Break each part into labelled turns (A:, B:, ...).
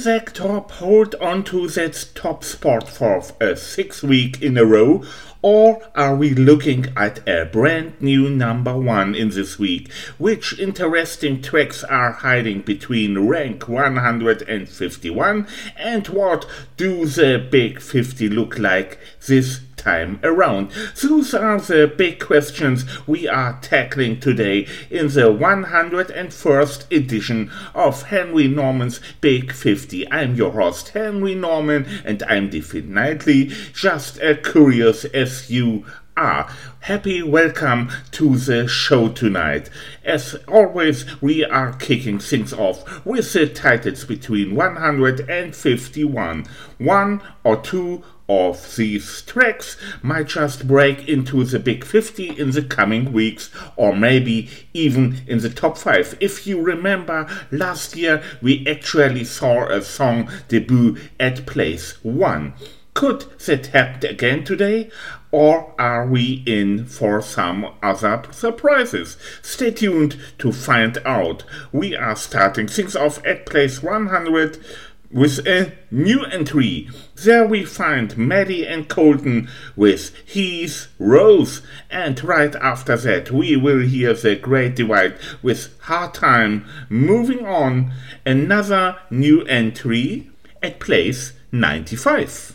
A: Zach Top hold on to that top spot for a 6th week in a row? Or are we looking at a brand new number one in this week? Which interesting tracks are hiding between rank 151 and what do the Big 50 look like this time around? Those are the big questions we are tackling today in the 101st edition of Henry Norman's Big 50. I'm your host Henry Norman and I'm definitely just as curious as you are. Happy welcome to the show tonight. As always, we are kicking things off with the titles between 151. One or two of these tracks might just break into the Big 50 in the coming weeks, or maybe even in the top 5. If you remember, last year we actually saw a song debut at place 1. Could that happen again today? Or are we in for some other surprises? Stay tuned to find out. We are starting things off at place 100 with a new entry. There we find Maddie and Colton with He's Rose. And right after that we will hear The Great Divide with Hard Time. Moving on, another new entry at place 95.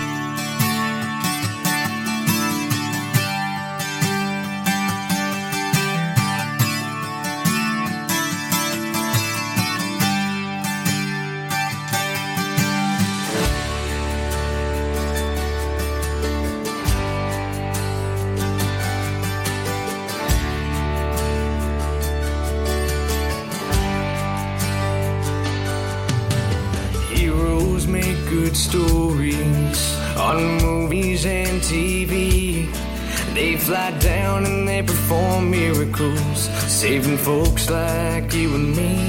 B: Stories on movies and TV. They fly down and they perform miracles, saving folks like you and me.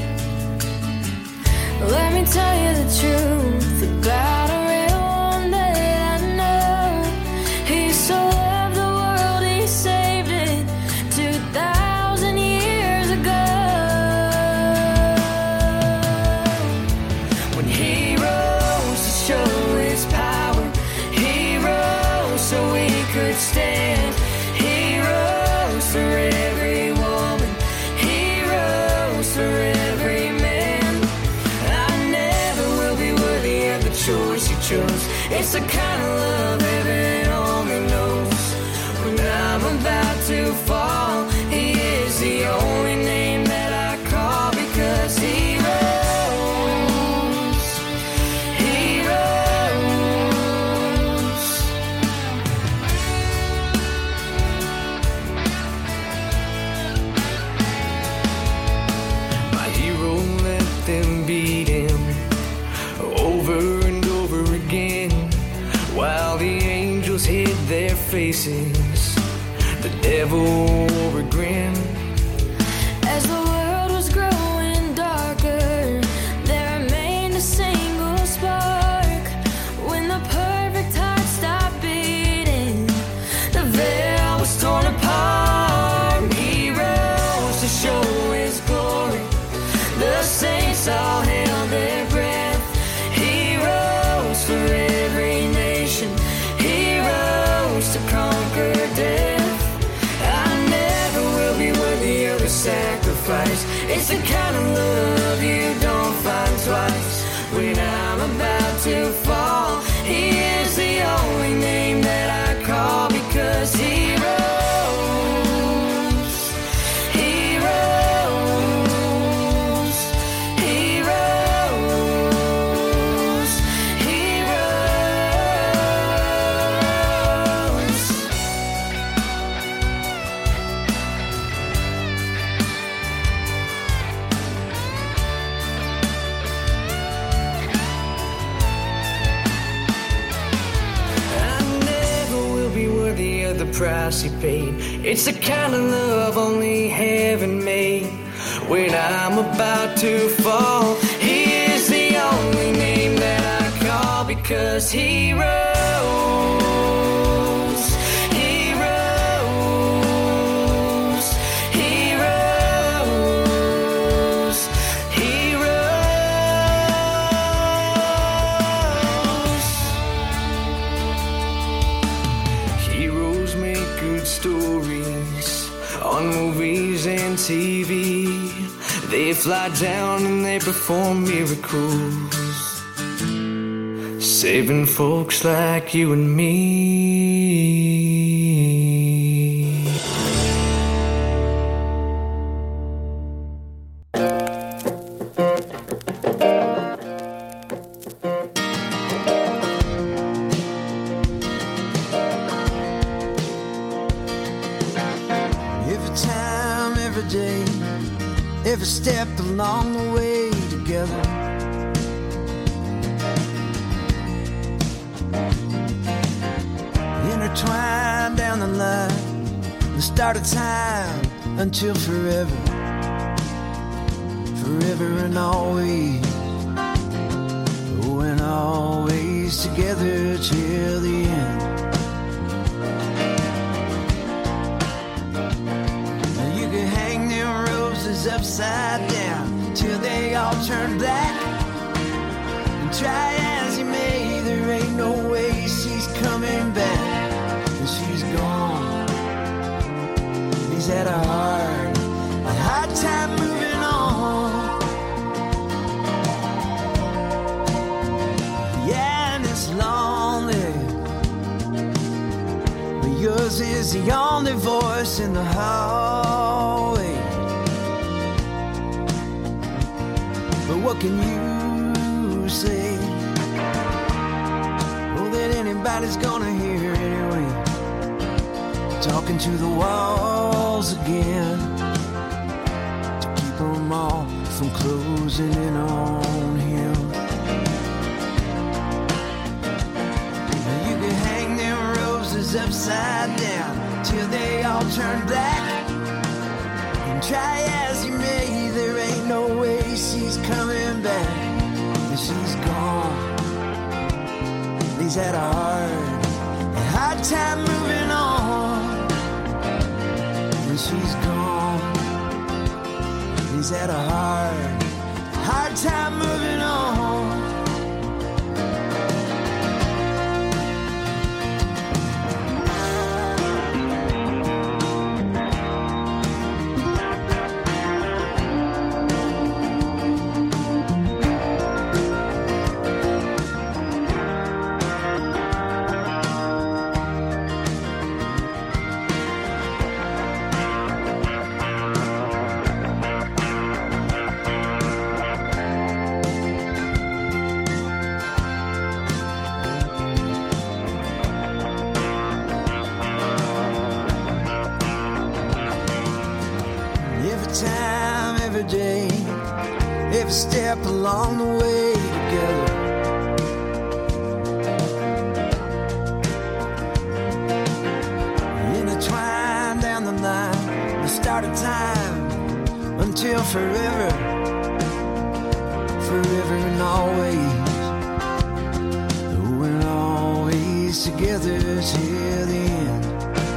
C: Let me tell you the truth about a real one that I know. He so loved the world, he saved it 2,000 years ago. When he show his power, he rose so we could stand. He rose for every woman, he rose for every man. I never will be worthy of the choice he chose. It's the kind of love heaven only knows. When I'm about to fall, he is the only name that I call, because he rose. Hid their faces, the devil wore a grin. As the world was growing darker, there remained a single spark. When the perfect heart stopped beating, the veil was torn apart. He rose to show his glory. The saints all held their breath. He rose for every nation. To conquer death. I never will be worthy of a sacrifice. It's the kind of love you don't find twice. When I'm about to fall, he is the only name that I call, because he rose. He rose. He rose. He rose. The price he paid. It's the kind of love only heaven made. When I'm about to fall, he is the only name that I call, because he rose. He rose. He rose. He rose.
B: fly down and they perform miracles, saving folks like you and me.
C: Every time, every day, every step along the way together, intertwined down the line, the start of time until forever, forever and always, oh, and always together till the end. Now you can hang them roses upside down till they all turn black, and try as you may, there ain't no way she's coming back. She's gone. He's had a hard time moving on. Yeah, and it's lonely, but yours is the only voice in the hallway. But what can you say? Oh, that anybody's gonna hear anyway? Talking to the walls again to keep them all from closing in on him. Now you can hang them roses upside down till they all turn black, and try as you may, there ain't no way she's coming back. And she's gone. He's had a hard time moving on. She's gone. He's had a hard time moving on. Time, every day, every step along the way together, intertwined down the line, the start of time until forever, forever and always, oh, and always together till the end.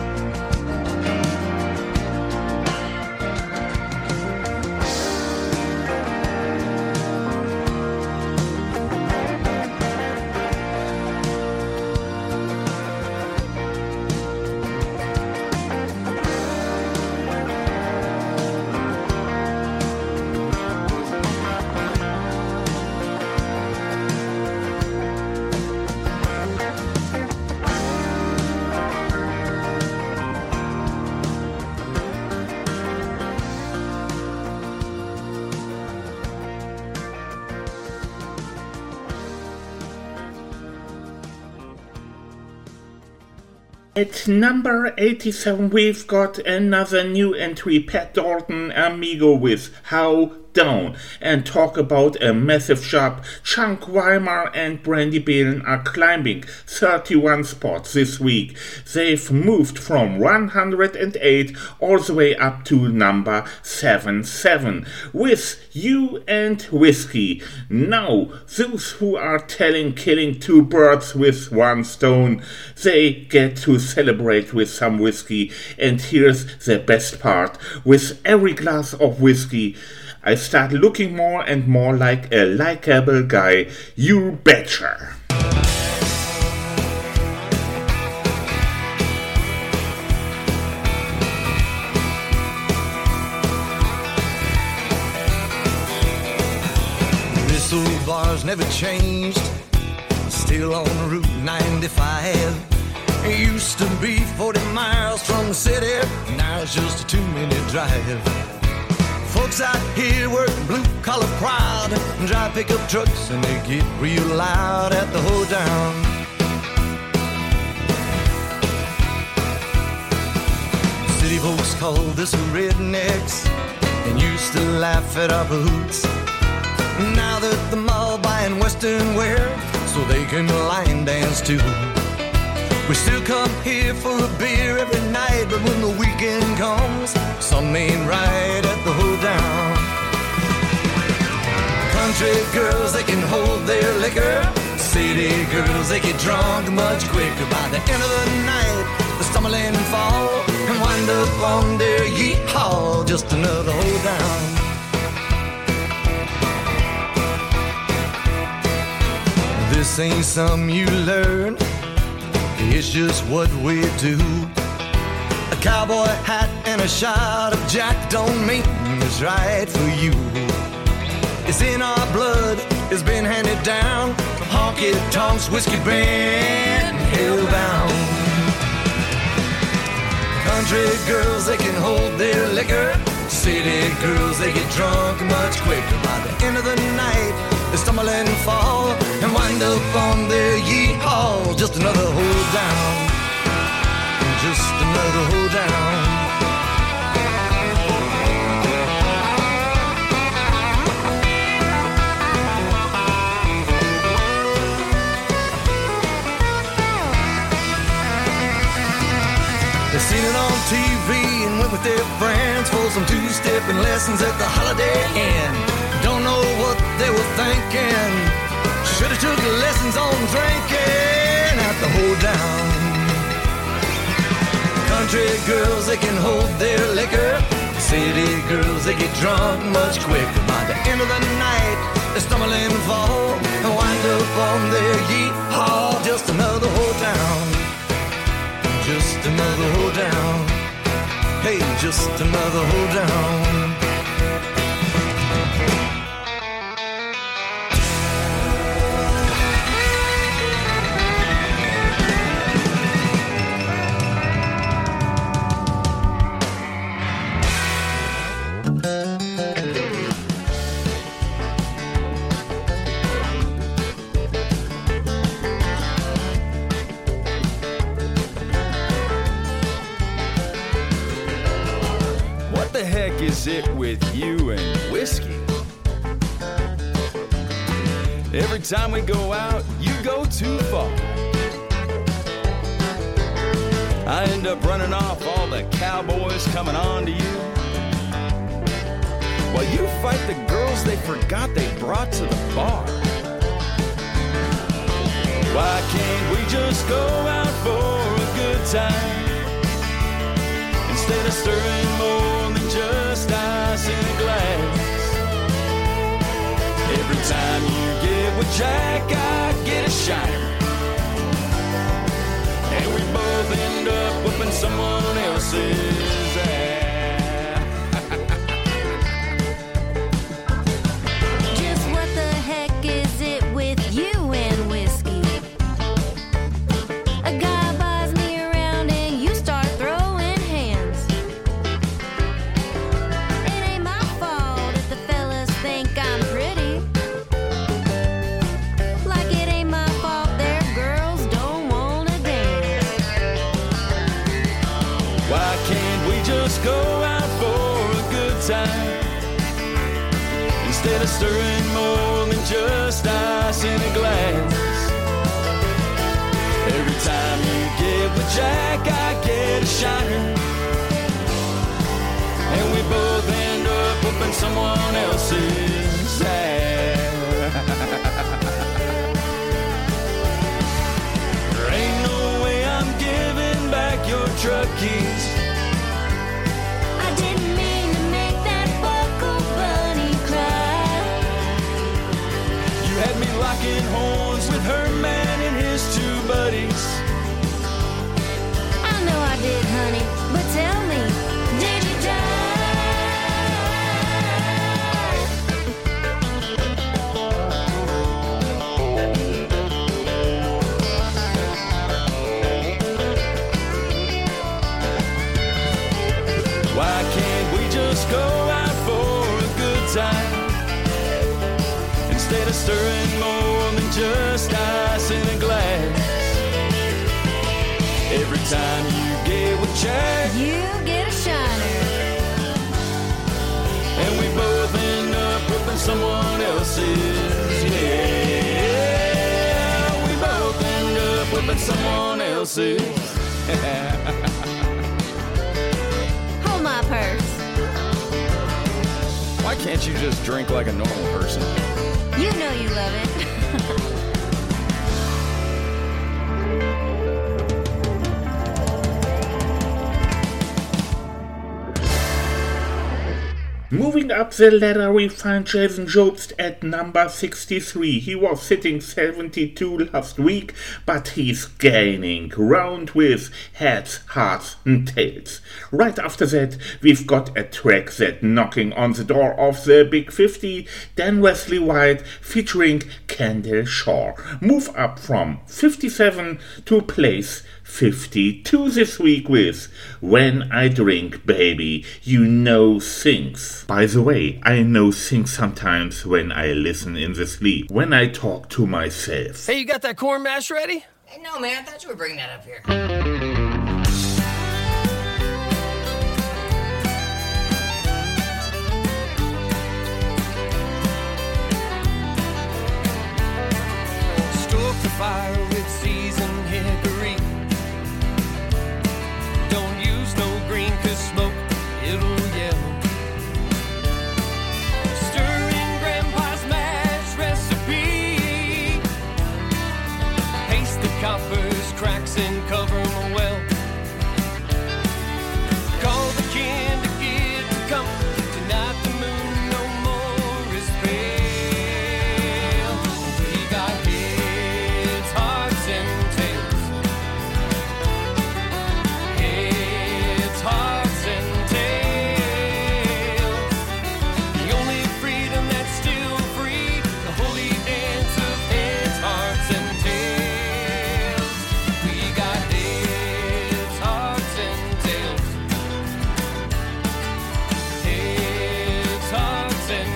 A: At number 87 we've got another new entry, Pat Dalton Amigo with How Down, and talk about a massive shop. Chunk Weimar and Brandy Balen are climbing 31 spots this week. They've moved from 108 all the way up to number 77 with You and Whiskey. Now, those who are killing two birds with one stone, they get to celebrate with some whiskey. And here's the best part: with every glass of whiskey, I start looking more and more like a likable guy. You betcha!
D: Muscle bars never changed, still on Route 95. It used to be 40 miles from the city, now it's just a 2-minute drive. Folks out here work blue-collar proud and drive pickup trucks, and they get real loud at the hoedown. City folks call this rednecks and used to laugh at our boots. Now that the mall buying Western wear so they can line dance too. We still come here for a beer every night, but when the weekend comes, something ain't right at the hoedown. Country girls, they can hold their liquor. City girls, they get drunk much quicker. By the end of the night, they stumble and fall and wind up on their yeehaw, just another hoedown. This ain't something you learn, it's just what we do. A cowboy hat and a shot of Jack don't mean it's right for you. It's in our blood, it's been handed down. Honky tonks, whiskey band, hellbound. Country girls, they can hold their liquor. City girls, they get drunk much quicker. By the end of the night, they stumble and fall and wind up on their yeehaw. Just another hoedown, just another hoedown. They seen it on TV and went with their friends for some two-stepping lessons at the Holiday Inn. Don't know what they were thinking. Should've took lessons on drinking at the hoedown. Country girls, they can hold their liquor. City girls, they get drunk much quicker. By the end of the night, they stumble and fall and wind up on their yeehaw. Just another hoedown, just another hoedown. Hey, just another hoedown.
E: Is it with you and whiskey? Every time we go out, you go too far. I end up running off all the cowboys coming on to you, while you fight the girls they forgot they brought to the bar. Why can't we just go out for a good time, instead of stirring more than just ice in a glass? Every time you get with Jack, I get a shiner, and we both end up whooping someone else's ass.
C: Just what the heck is it with you and whiskey? A guy buys me around and you start throwing hands. It ain't my fault if the fellas think I'm pretty. Like it ain't my fault their girls don't wanna dance.
E: Why can't we just go out for a good time, instead of stirring more than just ice in a glass? Every time you get with Jack, I get a shiner, and we both end up whooping someone else's ass. There ain't no way I'm giving back your truck keys.
C: I didn't mean to make that buckle bunny cry.
E: You had me locking horns with her man and his two buddies.
C: I know I did, honey, but tell me, did you die?
E: just ice in a glass. Every time you get with Jack,
C: You get a shiner.
E: and we both end up whipping someone else's. Yeah, we both end up whipping someone else's.
C: Hold my purse.
E: Why can't you just drink like a normal person?
C: You know you love it.
A: Moving up the ladder, we find Jason Jobst at number 63. He was sitting 72 last week, but he's gaining ground with Heads, Hearts and Tails. Right after that, we've got a track that knocking on the door of the Big 50, Dan Wesley White featuring Kendall Shore. Move up from 57 to place 52 this week with When I Drink Baby, You Know Things. By the way, I know things sometimes when I listen in the sleep, when I talk to myself.
F: Hey, you got that corn mash ready?
G: Hey, no, man, I thought you were bringing that up here.
F: Stoke the fire with seasoned hickory. Don't use no green, 'cause smoke, it'll yell. Stir in Grandpa's mash recipe. Paste the coppers, cracks, and cover 'em well. Call the candy kid to come. Tonight the moon no more is pale. We got heads, hearts, and tails. Heads, hearts, and tails. The only freedom that's still free, the holy dance of heads, hearts, and tails. We got heads, hearts, and tails. Heads, hearts, and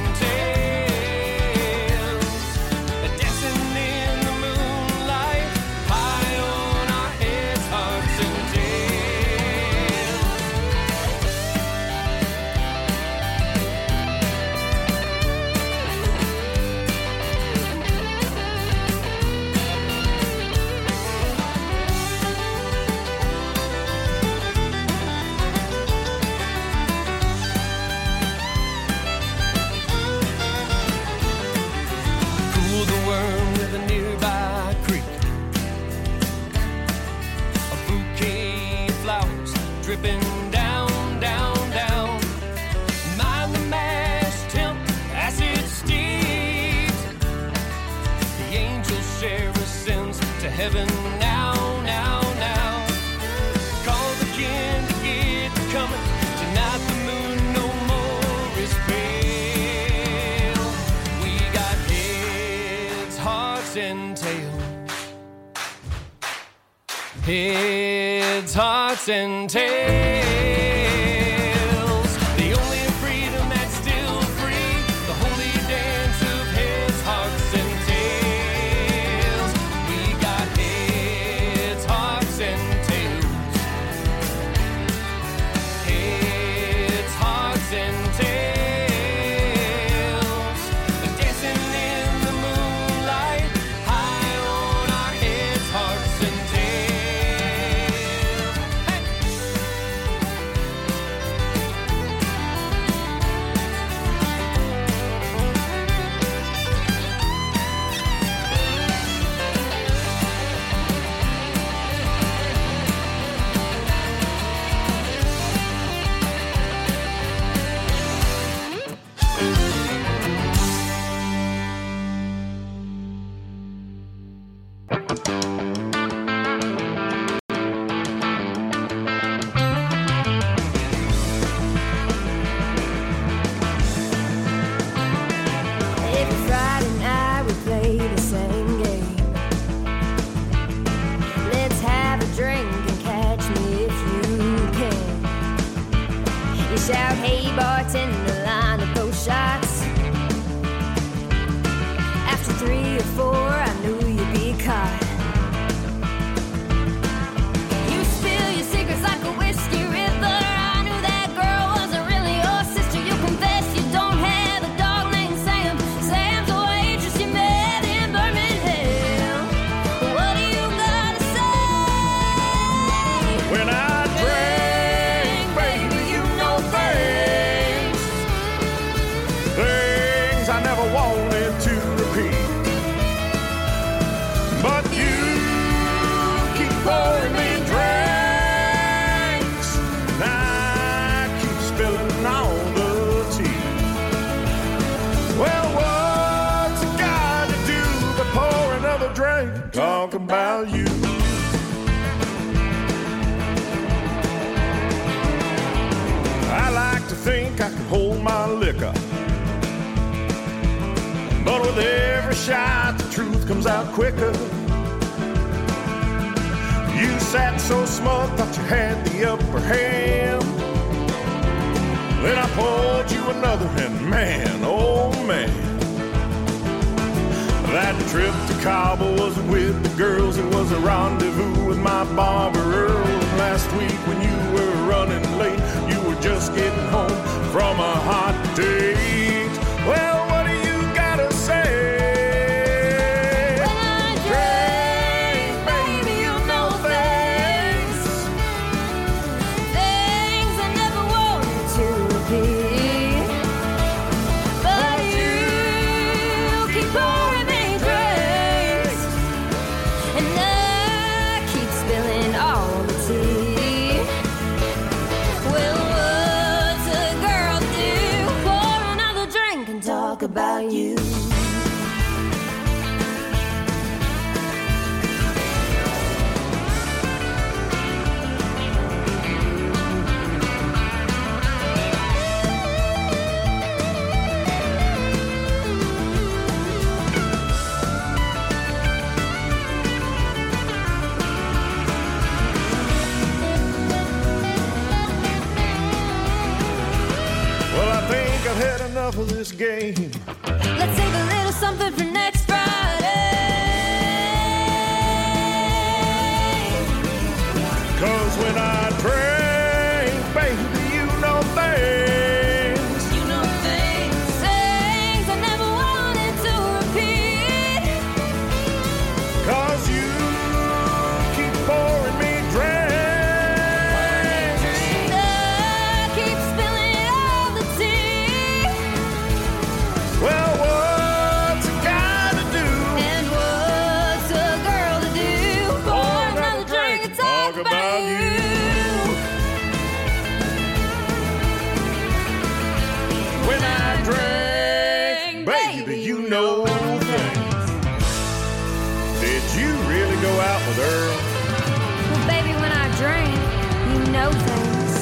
F: tails. Dancing in the moonlight, high on our heads, hearts, and tails. Cool the worm with a nearby creek. A bouquet of flowers dripping down, down, down. Mind the mash temp as it steams. The angels share ascends to heaven now, now, now. Call the candy kid coming. Tonight the moon no more is pale. We got heads, hearts, and tails. Heads, hearts, and tails. The only freedom that's still free, the holy dance of heads, hearts, and tails. We got heads, hearts, and tails. Heads, hearts, and tails. Dancing in the moonlight, high on our heads, hearts, and tails. Hey!
H: drink and talk about you. I like to think I can hold my liquor, but with every shot the truth comes out quicker. You sat so smug, thought you had the upper hand. Then I pulled you another, and man, oh man, that trip to Cabo wasn't with the girls, it was a rendezvous with my barber Earl. Last week when you were running late, you were just getting home from a hot date. Well, what do you gotta say?
C: About you.
H: Well, I think I've had enough of this game.
C: Let's save a little something for next Friday.
H: 'Cause when I drink, baby, you know things.
C: You know things I never wanted to repeat.
H: 'Cause you keep pouring me drinks.
C: I keep spilling all the tea.
H: Well, what's a guy to do?
C: And what's a girl to do? Pour another drink and talk about you.
H: When I drink, baby, you know things. Did you really go out with Earl?
C: Well, baby, when I drink, you know things.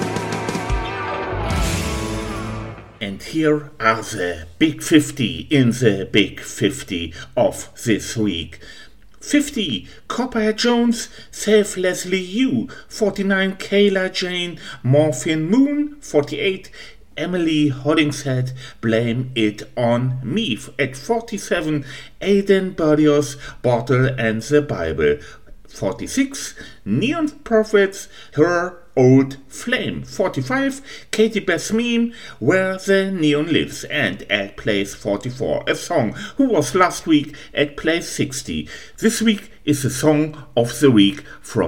A: And here are the Big 50 in the Big 50 of this week. 50, Copperhead Jones, Save Leslie U. 49, Kayla Jane, Morphine Moon. 48, Emily Hollingshead, Blame It On Me. At 47, Aidan Barrios, Bottle and the Bible. 46, Neon Prophets, Her Old Flame. 45, Katie Basmeen, Where the Neon Lives. And at place 44, a song who was last week at place 60. This week is the Song of the Week from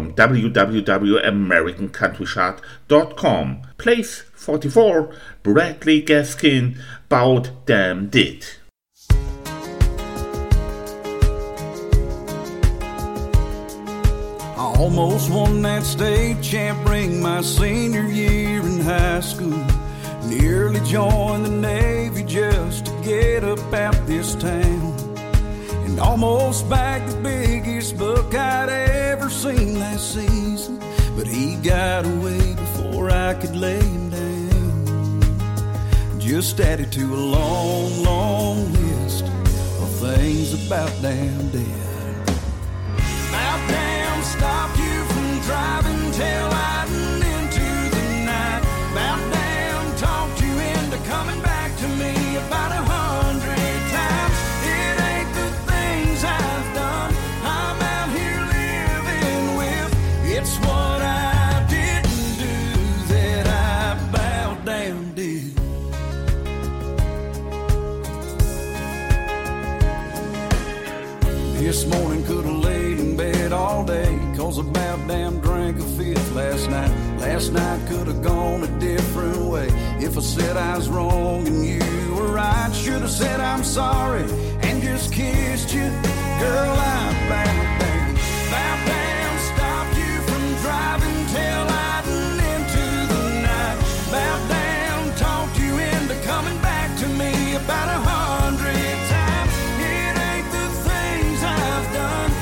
A: www.americancountrychart.com. Place 44, Bradley Gaskin, Bout Damn Did.
I: I almost won that state champ ring my senior year in high school. Nearly joined the Navy just to get up out this town. And almost bagged the biggest buck I'd ever seen last season. But he got away before I could lay him down. Just added to a long, long list of things about damn dead. About damn stopped you from driving tail lighting into the night. About damn talked you into coming back to me about 100 times. It ain't the things I've done I'm out here living with. It's what I didn't do that I about damn did. This morning could have laid in bed all day, 'cause about damn drank a fifth last night. Last night could have gone a different way. If I said I was wrong and you were right, should have said I'm sorry and just kissed you. Girl, I about damn stopped you from driving tail lighting into the night. About damn talked you into coming back to me about 100 times. It ain't the things I've done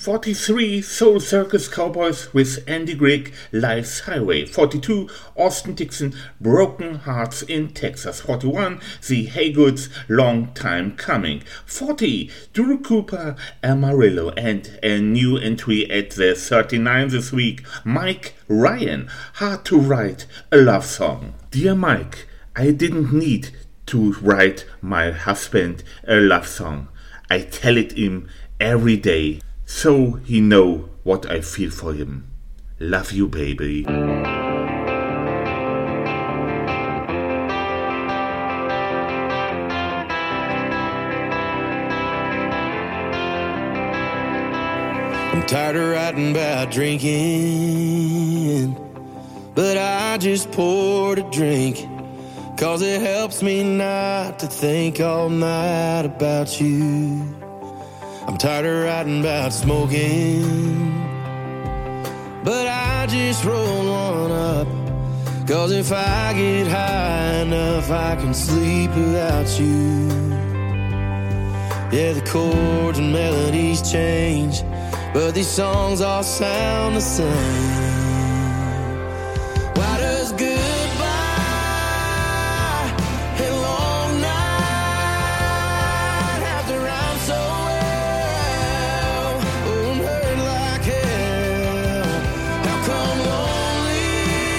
A: 43, Soul Circus Cowboys with Andy Grigg, Life's Highway. 42, Austin Dixon, Broken Hearts in Texas. 41, The Haygoods, Long Time Coming. 40, Drew Cooper, Amarillo, and a new entry at the 39 this week, Mike Ryan, Hard to Write a Love Song. Dear Mike, I didn't need to write my husband a love song. I tell it him every day, so he know what I feel for him. Love you, baby.
B: I'm tired of writing about drinking, but I just poured a drink, 'cause it helps me not to think all night about you. I'm tired of writing about smoking, but I just roll one up, 'cause if I get high enough I can sleep without you. Yeah, the chords and melodies change, but these songs all sound the same. Why does goodbye and long night have to rhyme so well? Oh, and hurt like hell. How come lonely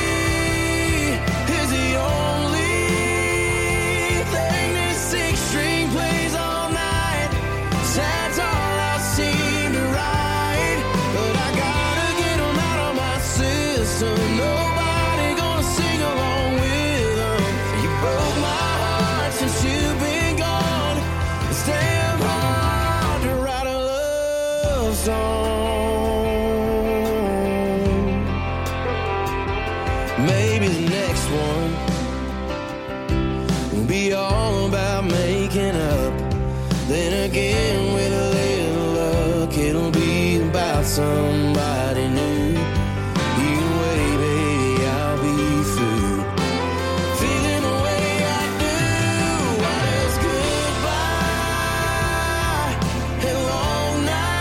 B: is the only thing this six-string plays all night? That's all I seem to write, but I gotta get them out of my system. Nobody gonna sing along with them. You broke my heart since you've been gone. It's damn hard to write a love song. Maybe the next one will be all about making up. Then again, with a little luck, it'll be about somebody new. Either way, baby, I'll be through feeling the way I do. Why does goodbye and long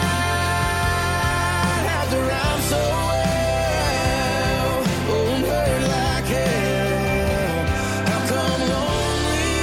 B: night have to rhyme so well? Oh, and hurt like hell. How come lonely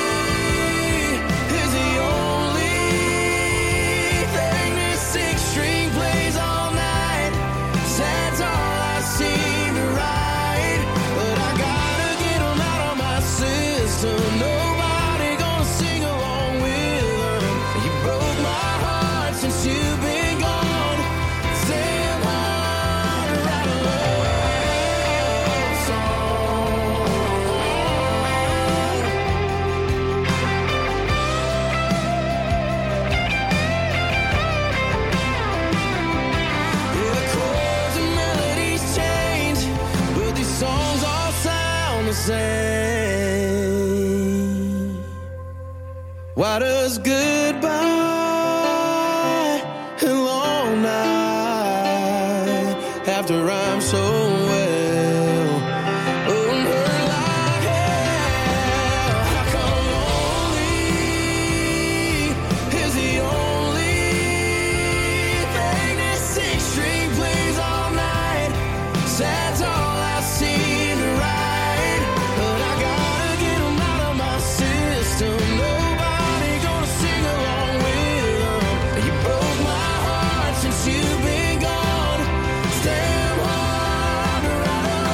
B: is the only thing this six-string plays all night? That's all I seem to write, but I gotta get them out of my system. Nobody gonna sing along with them. You broke my heart since you've been gone. It's damn hard to write a love song. Yeah, the chords and melodies change, but these songs all sound the same. Why does goodbye and long night have to rhyme so well? Oh, and hurt like hell. How come lonely is the only thing this six-string plays all night? That's all I seem to write, but I gotta get them out of my system. Nobody gonna sing along with them. You broke my heart since you've been gone. It's damn hard to write a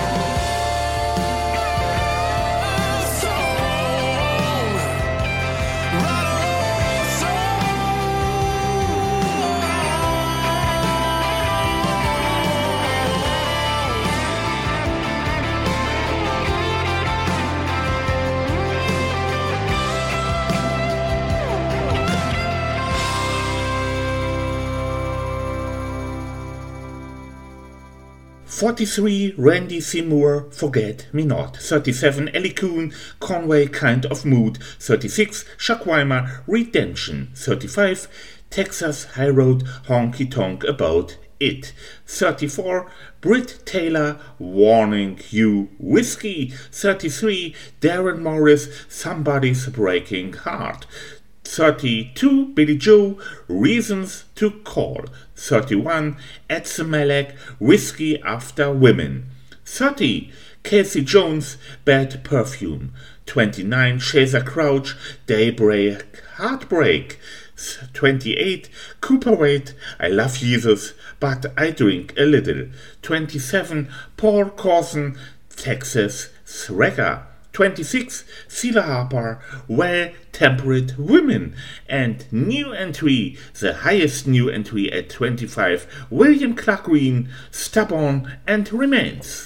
B: love song. Write a love song.
A: '43, Randy Seymour, Forget Me Not. 37, Ellie Coon, Conway, Kind of Mood. 36, Chuck Weimer, Redemption. 35, Texas High Road, Honky Tonk About It. 34, Britt Taylor, Warning You, Whiskey. 33, Darren Morris, Somebody's Breaking Heart. 32, Billy Joe, Reasons to Call. 31, Edson Malek, Whiskey After Women. 30, Casey Jones, Bad Perfume. 29, Chaser Crouch, Daybreak Heartbreak. 28, Cooper Wade, I Love Jesus, But I Drink a Little. 27, Paul Corson, Texas Swagger. 26, Sheila Harper, Well-Tempered Women. And new entry, the highest new entry at 25, William Clark Green, Stubborn and Remains.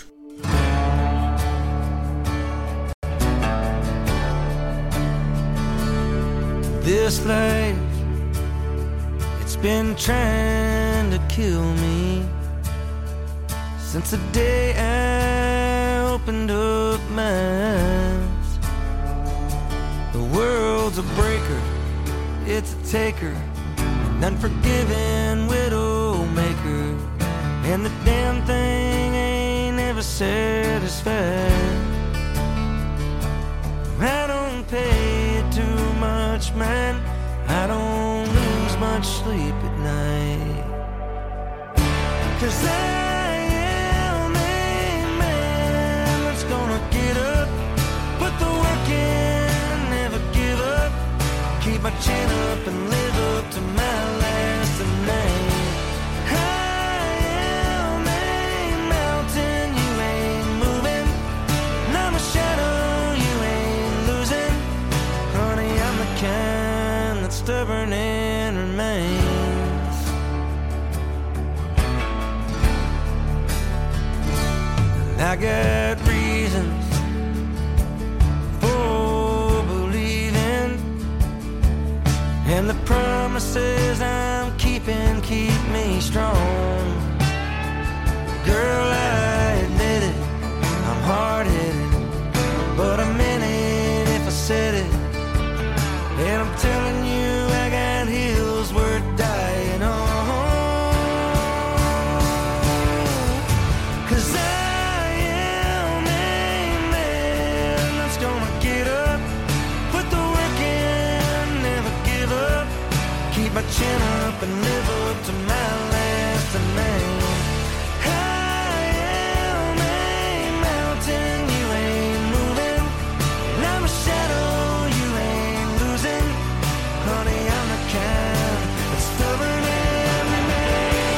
C: This life, it's been trying to kill me since the day I opened up my eyes. The world's a breaker, it's a taker, an unforgiving widow maker, and the damn thing ain't ever satisfied. I don't pay it too much mind, I don't lose much sleep at night, 'cause I am a man that's gonna get up, put the work in, never give up, keep my chin up and live up to my last name. I am a mountain you ain't moving, and I'm a shadow you ain't losing. Honey, I'm the kind that's stubborn and remains. I got reasons for believing, and the promises I'm keeping keep me strong. Girl, I admit it, I'm hard-headed, but I meant it if I said it. And I'm telling you, I got hills worth dying on, 'cause I am a man that's gonna get up, put the work in, never give up, keep my chin up and live up to my last name. I am a mountain you ain't moving, and I'm a shadow you ain't losing. Honey, I'm the kind that's stubborn and remains.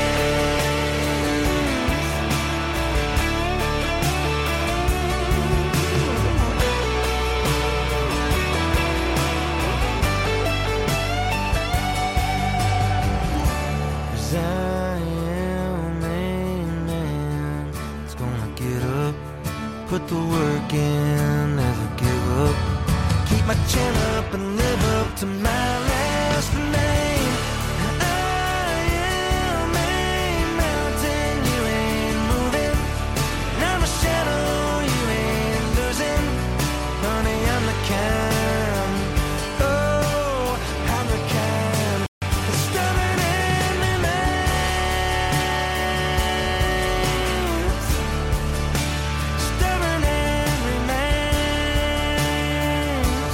C: Cause I am a man that's gonna get up, put the work in, never give up, keep my chin up and live up to my last name. I am a mountain you ain't moving, and I'm a shadow you ain't losing. Honey, I'm the kind, oh, I'm the kind that's stubborn and remains. Stubborn and remains.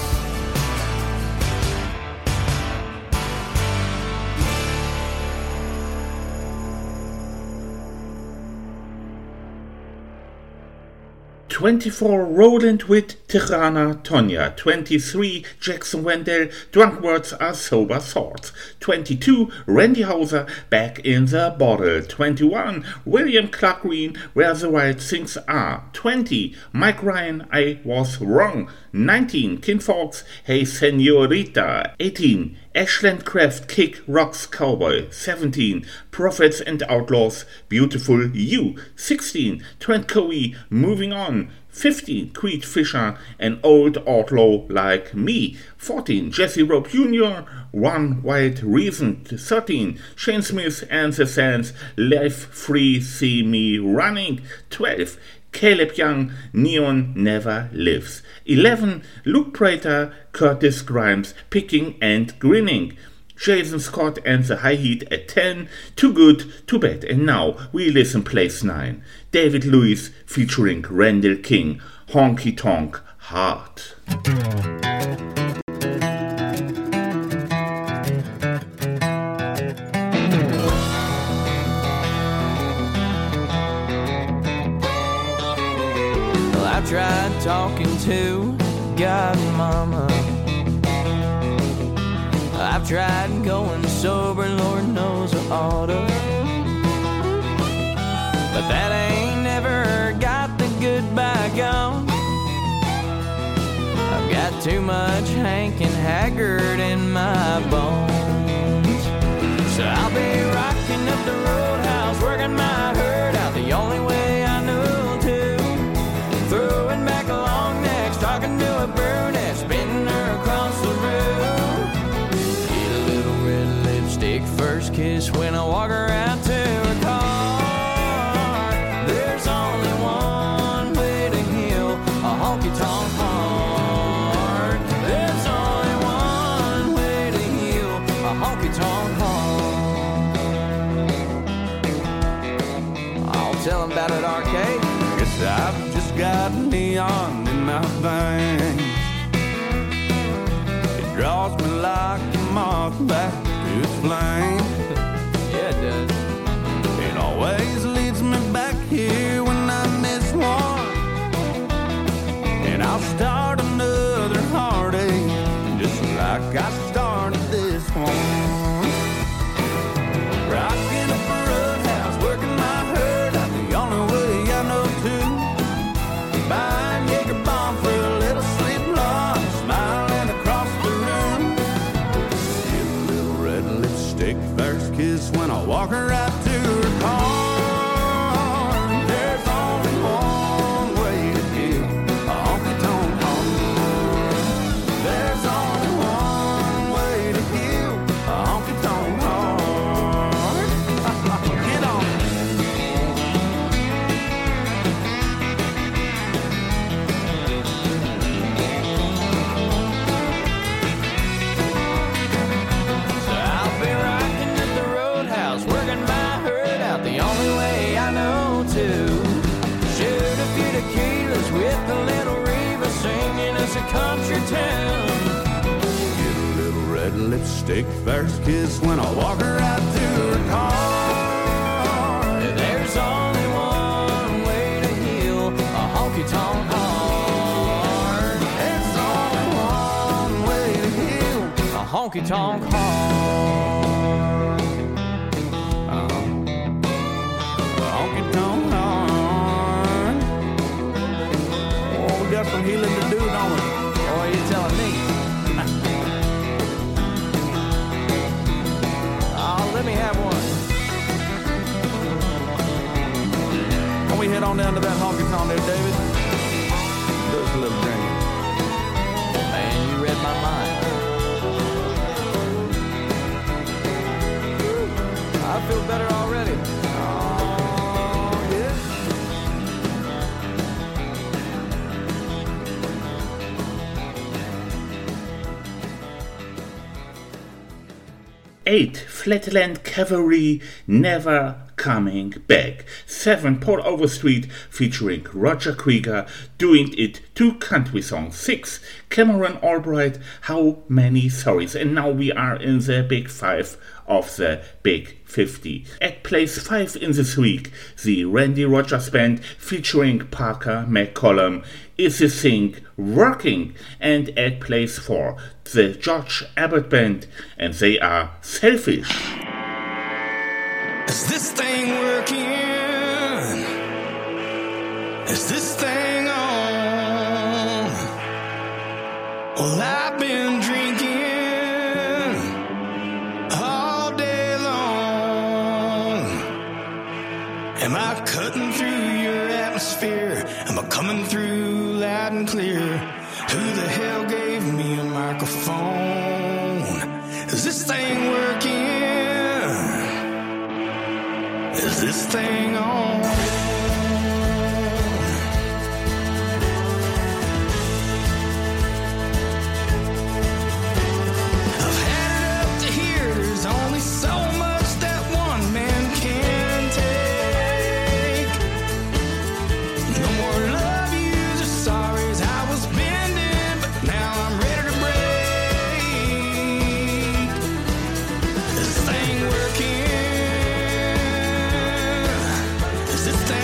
A: 24, Roland Witt, Tirana, Tonya. 23, Jackson Wendell, Drunk Words Are Sober Thoughts. 22, Randy Houser, Back in the Bottle. 21, William Clark Green, Where the Wild Things Are. 20, Mike Ryan, I Was Wrong. 19, Kin Fox, Hey Senorita. 18, Ashland Craft, Kick Rocks Cowboy. 17, Prophets and Outlaws, Beautiful You. 16, Trent Coey, Moving On. 15, Creed Fisher, An Old Outlaw Like Me. 14, Jesse Rope Jr., One Wild Reason. 13, Shane Smith and the Sands, Life Free, See Me Running. 12, Caleb Young, Neon Never Lives. 11, Luke Prater, Curtis Grimes, Picking and Grinning. Jason Scott and the High Heat at 10, Too Good, Too Bad. And now we listen place 9. David Lewis featuring Randall King, Honky Tonk Heart.
F: I've tried talking to God and Mama. I've tried going sober, Lord knows I oughta. But that ain't never got the goodbye gone. I've got too much Hank and Haggard in my bones. So I'll be rocking up the roadhouse, working my herd out the only way I know to. Throwing back long necks, talking to a brunette, spinning her across the room. Get a little red lipstick, first kiss when I walk her out to her car. There's only one way to heal a honky-tonk heart. There's only one way to heal a honky-tonk heart. I'll tell them about it, arcade.
I: Guess I've just got neon in my veins. It draws me like a moth back to its flame.
F: Yeah, it does.
I: It always leads me back here when I miss one. And I'll start another heartache, just like I started this one. Rocking up a roadhouse, working my herd out the only way I know to. Buying Jaeger bomb for a little sleep lunch, smiling across the room. Get a little red lipstick, first kiss when I walk her out to her car. There's only one way to heal a honky-tonk heart. There's only one way to heal a honky-tonk heart. Get on.
F: So I'll be rocking at the roadhouse, working my herd out the only way I know to. Shoot a few tequilas with the little Reva, singing us a country tune.
I: Get a little red lipstick, first kiss when I walk her out to her car.
F: There's only one way to heal a honky-tonk heart.
I: There's only one way to heal
F: A honky-tonk heart.
I: a honky-tonk heart. Oh, we got some healing to do, don't we?
F: Boy, you're telling me. Oh, let me have one.
I: Can we head on down to that honky-tonk there, David? Do us a little drink.
F: Man, you read my mind. I feel better already.
I: Oh, yeah.
A: 8. Flatland Cavalry, Never Coming Back. 7. Port Overstreet featuring Roger Krieger, doing it to country songs. 6. Cameron Albright, How Many Sorries. And now we are in the Big 5 of the Big 50. At place 5 in this week, the Randy Rogers Band featuring Parker McCollum, Is This Thing Working? And at place 4, the George Abbott Band, and they are Selfish.
B: Is this thing working? Is this thing on? Well, I've been drinking all day long. Am I cutting through your atmosphere? Am I coming through loud and clear? Who the hell gave me a microphone? Is this thing working? Is this thing on? I've had it up to here. There's only so much that one man can take. No more love yous or sorries. I was bending, but now I'm ready to break. Is this thing working? Is this thing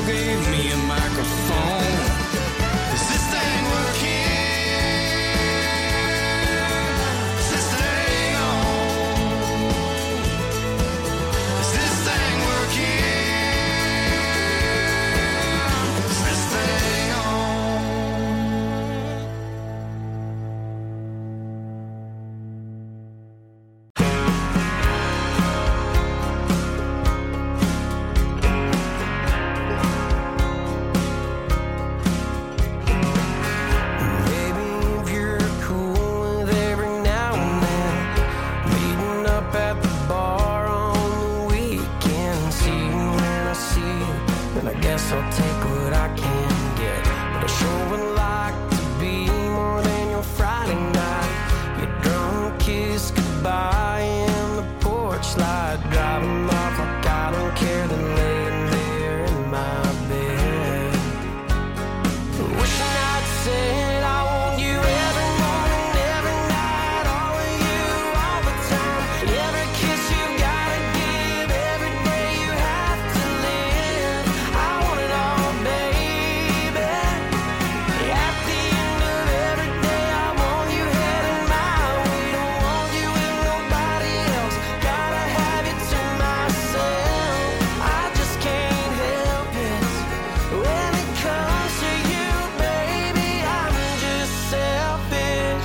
I: gave me a microphone. Is this thing working? Is this thing on? Is this thing working? Is this thing on? Maybe if you're cool with every now and then meeting up at the bar on the weekend, see you when I see you, then I guess I'll take what I can get. But I sure would like to be more than your Friday night. Your drunk kiss goodbye in the porch light, driving off like I don't care, then laying there in my bed. Wishing I'd said I want you every morning, every night, all of you, all the time. Every kiss you gotta give, every day you have to live. I want it all, baby. At the end of every day, I want you heading my way. Don't want you with nobody else. Gotta have you to myself. I just can't help it. When it comes to you, baby, I'm just selfish.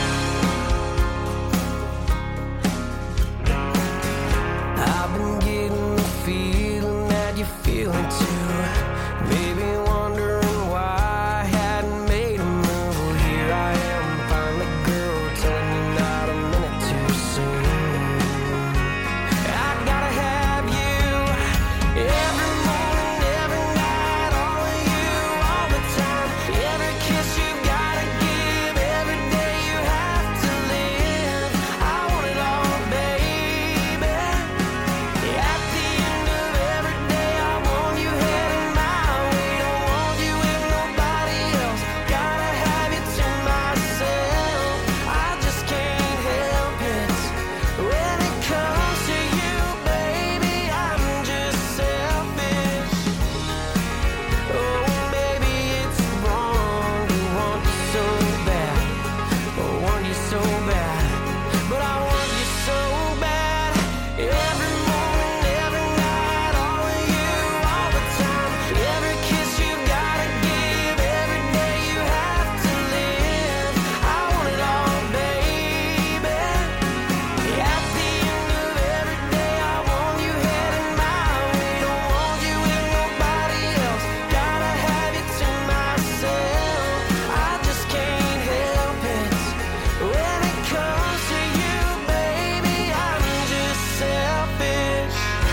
I: I've been getting the feeling that you're feeling too. Maybe wondering why I hadn't made a move. Well, here I am, finally, girl, telling you not a minute too soon. I gotta have you every morning, every night, all of you, all the time. Every kiss you gotta give, every day you have to live. I want it all, baby. At the end of every day, I want you heading my way. Don't want you with nobody else. Gotta have you to myself. I just can't help it. When it comes to you, baby, I'm just selfish. Oh, maybe it's wrong to want you so bad. I want you so bad. But I want you so bad. Every morning, every night, all of you, all the time. Every kiss you gotta give, every day you have to live. I want it all, baby. At the end of every day, I want you heading my way. Don't want you with nobody else. Gotta have you to myself. I just can't help it. When it comes to you, baby, I'm just selfish.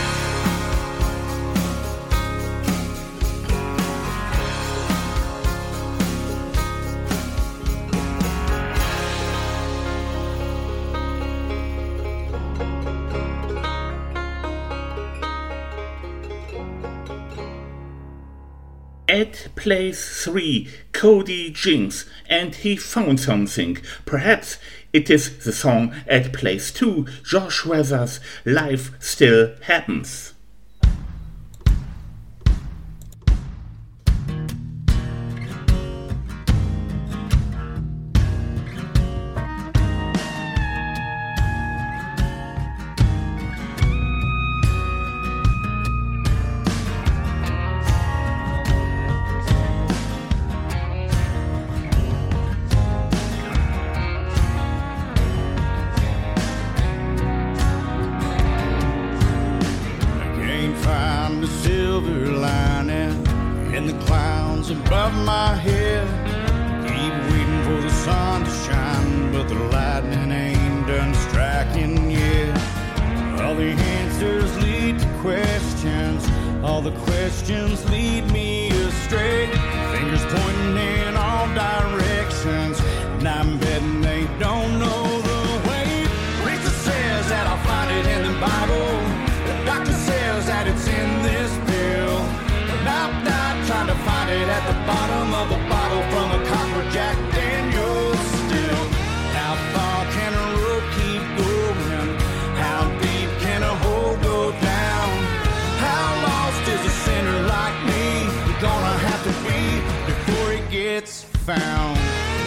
A: At place 3, Cody Jinks, and he found something. Perhaps it is the song at place 2, Josh Weathers' Life Still Happens.
I: Can't find the silver lining in the clouds above my head. Keep waiting for the sun to shine, but the lightning ain't done striking yet. All the answers lead to questions, all the questions lead me astray. Fingers pointing in all directions, and I'm betting they don't know the way. Preacher says that I'll find it in the Bible. The doctor says that it's in this pill. But I'm not trying to find it at the bottom of a bottle from a copper Jack Daniels still. How far can a rope keep going? How deep can a hole go down? How lost is a sinner like me? found.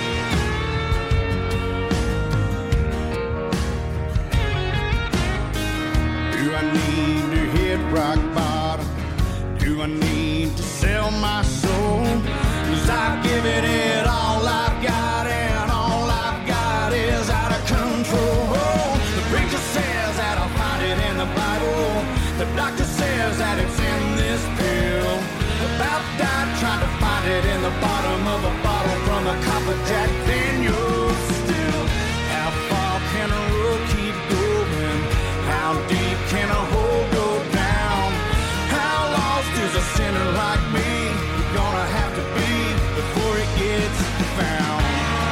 I: Do I need to hit rock bottom? Do I need to sell my soul? 'Cause I've given it all I've got, and all I've got is out of control. The preacher says that I'll find it in the Bible. The doctor says that it's in this pill. About died trying to find it in the bottom of a bottle from a copper Jack Daniels. Still, how far can a road keep going? How deep can a hole go down? How lost is a sinner like me gonna have to be before it gets found?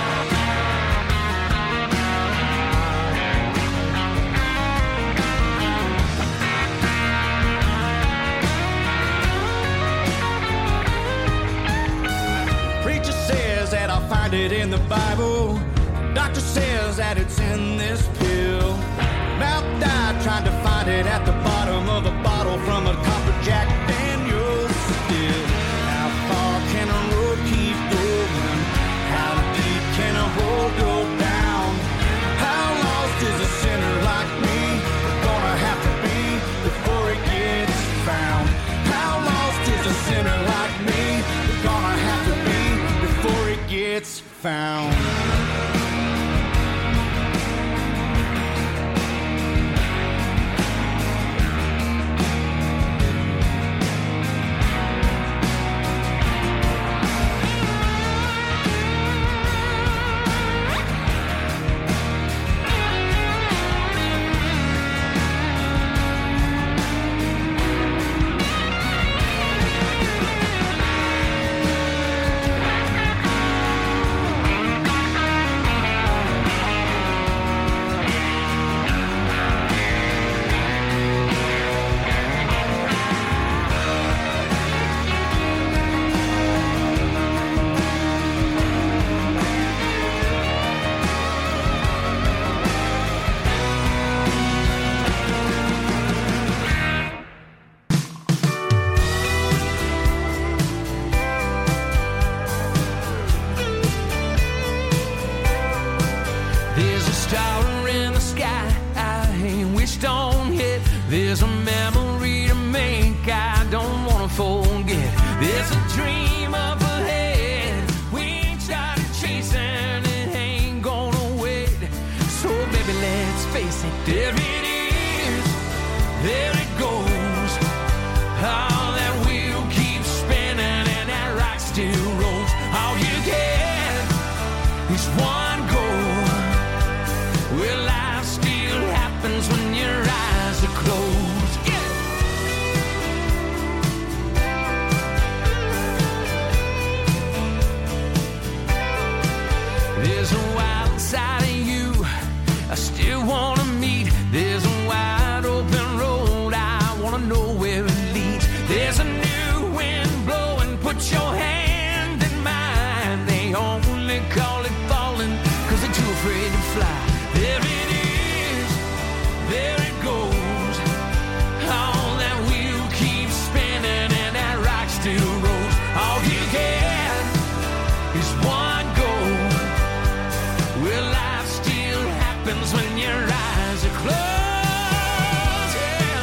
I: Preacher says that I'll find it in the Bible. Doctor says that it's in this pill. About died trying to find it at the bottom of a bottle from a copper Jack Daniels. Still, how far can a road keep going? How deep can a hole go down? How lost is a sinner like me gonna have to be before it gets found? How lost is a sinner like me gonna have to be before it gets found?
F: There's a star in the sky I ain't wished on yet. There's a memory to make I don't wanna forget. There's a dream up ahead we ain't started chasing. It ain't gonna wait. So baby, let's face it. There it is, there it goes. All that wheel keeps spinning and that rock still rolls. All you get is one goal. Well, life still happens when your eyes are closed. Yeah. There's a wild side of you I still wanna meet. There's a wide open road I wanna know where it leads. There's a new wind blowing, put your hand in mine. They only call it falling 'cause they're too afraid to fly. There it is, there it goes. All that wheel keeps spinning and that rock still rolls. All you get is one goal. Well, life still happens when your eyes are closed. Yeah.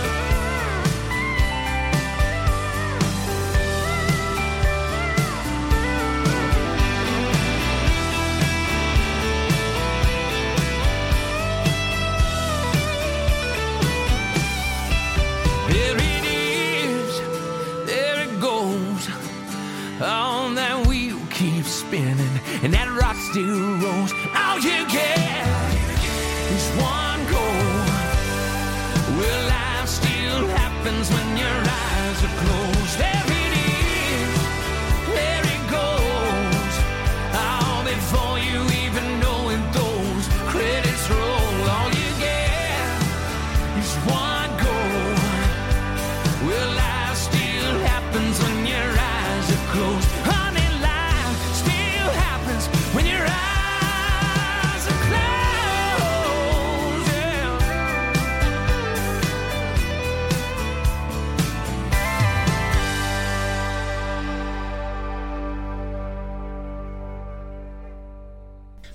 F: There it is, there it goes. On that wheel keeps spinning and that rock still rolls. All you get is one goal. Well, life still happens when your eyes are closed. There it is, there it goes. All before you even know it, those credits roll. All you get is one goal. Well, life still happens when your eyes are closed. Honey, life still happens when your eyes are closed. Yeah.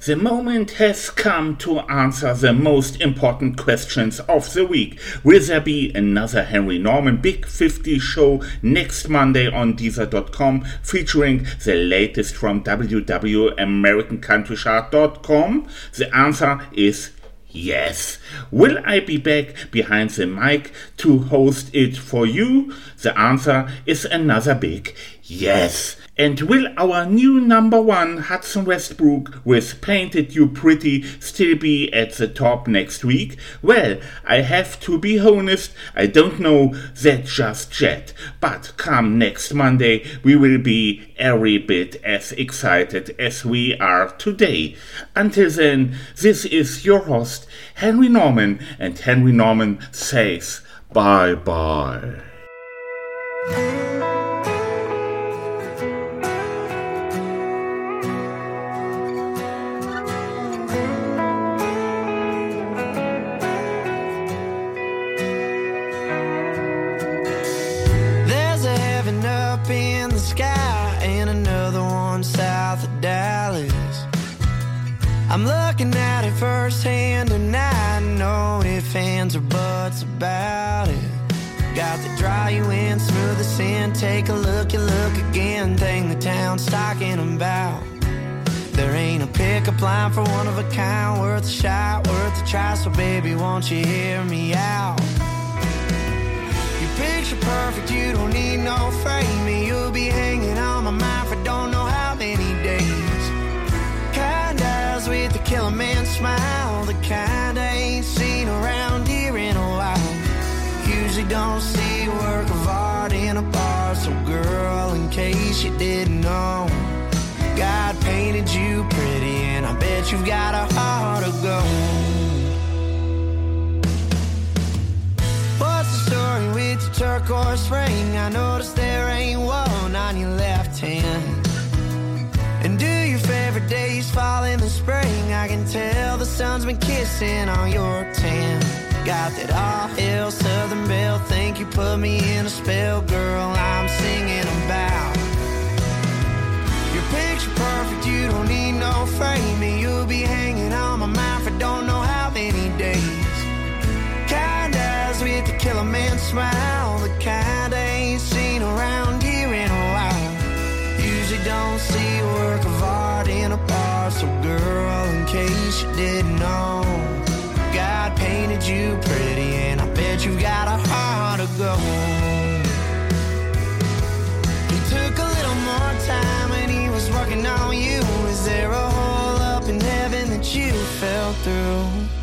A: The moment has come to answer the most important questions of the week. Will there be another Henry Norman Big 50 show next Monday on Deezer.com featuring the latest from www.AmericanCountryChart.com? The answer is yes. Will I be back behind the mic to host it for you? The answer is another big yes. And will our new number one, Hudson Westbrook, with Painted You Pretty, still be at the top next week? Well, I have to be honest, I don't know that just yet. But come next Monday, we will be every bit as excited as we are today. Until then, this is your host, Henry Norman, and Henry Norman says bye-bye.
C: In the sky and another one south of Dallas. I'm looking at it firsthand and I know if ands or buts about it. Got the dry you in, smooth the sin. Take a look, you look again. Thing the town's talking about. There ain't a pickup line for one of a kind, worth a shot, worth a try. So baby, won't you hear me out? Picture perfect, you don't need no framing. You'll be hanging on my mind for don't know how many days. Kind eyes with the killer man smile, the kind I ain't seen around here in a while. Usually don't see work of art in a bar. So girl, in case you didn't know, God painted you pretty and I bet you've got a heart of gold. Story with your turquoise ring. I noticed there ain't one on your left hand. And do your favorite days fall in the spring? I can tell the sun's been kissing on your tan. Got that all hail Southern Belle. Think you put me in a spell, girl, I'm singing about. Your picture perfect, you don't need no framing. You'll be hanging on my mind for don't know how many days. Kind eyes with the killer man smile, the kind I ain't seen around here in a while. Usually don't see work of art in a bar. So girl, in case you didn't know, God painted you pretty and I bet you've got a heart of gold. He took a little more time and he was working on you. Is there a hole up in heaven that you fell through?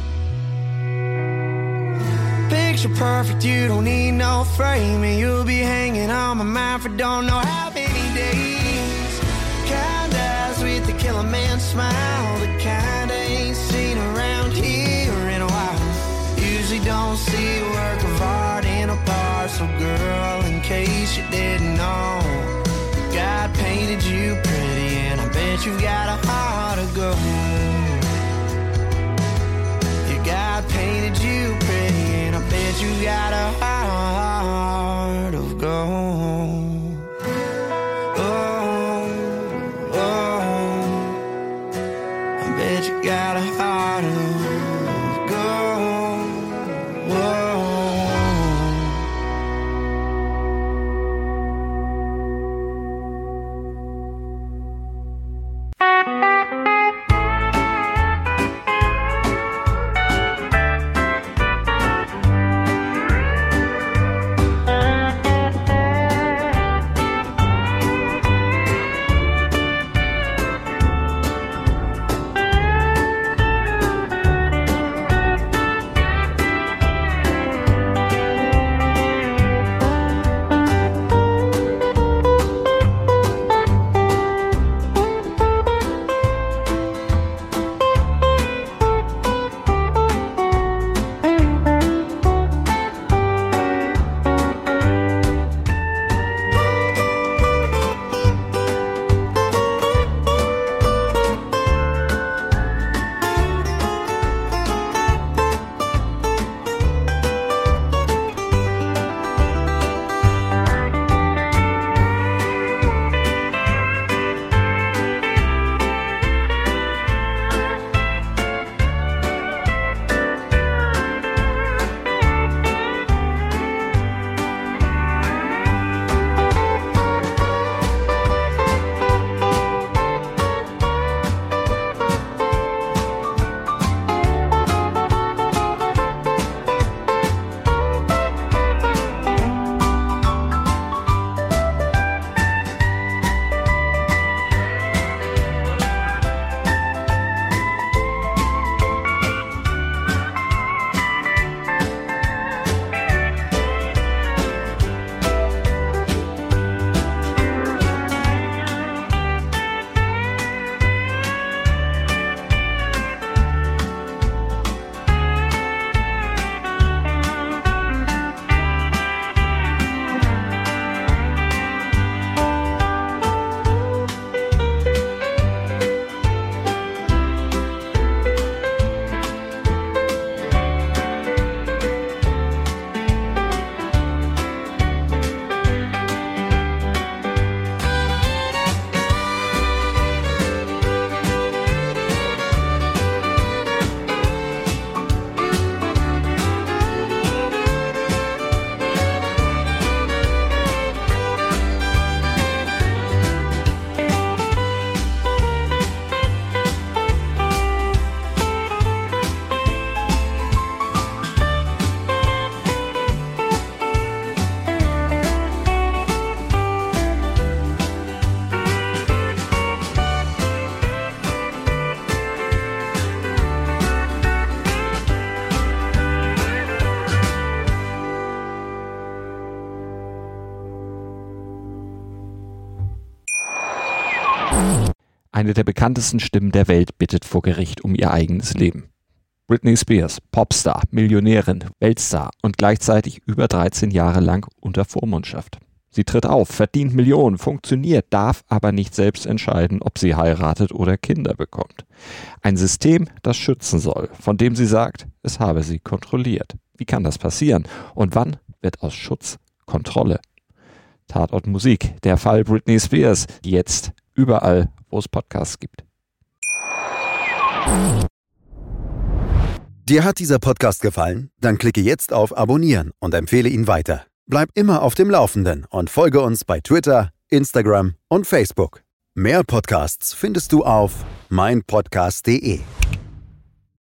C: Picture perfect, you don't need no framing. You'll be hanging on my mind for don't know how many days. Kind eyes with the killer man smile, the kind I ain't seen around here in a while. Usually don't see work of art in a bar. So girl, in case you didn't know, God painted you pretty and I bet you've got a heart of gold. God painted you pretty and I bet you got a heart of gold. Oh, oh, I bet you got a heart of gold. Oh.
J: Eine der bekanntesten Stimmen der Welt bittet vor Gericht um ihr eigenes Leben. Britney Spears, Popstar, Millionärin, Weltstar und gleichzeitig über 13 Jahre lang unter Vormundschaft. Sie tritt auf, verdient Millionen, funktioniert, darf aber nicht selbst entscheiden, ob sie heiratet oder Kinder bekommt. Ein System, das schützen soll, von dem sie sagt, es habe sie kontrolliert. Wie kann das passieren? Und wann wird aus Schutz Kontrolle? Tatort Musik, der Fall Britney Spears, jetzt überall, wo es Podcasts gibt.
K: Dir hat dieser Podcast gefallen? Dann klicke jetzt auf Abonnieren und empfehle ihn weiter. Bleib immer auf dem Laufenden und folge uns bei Twitter, Instagram und Facebook. Mehr Podcasts findest du auf meinpodcast.de.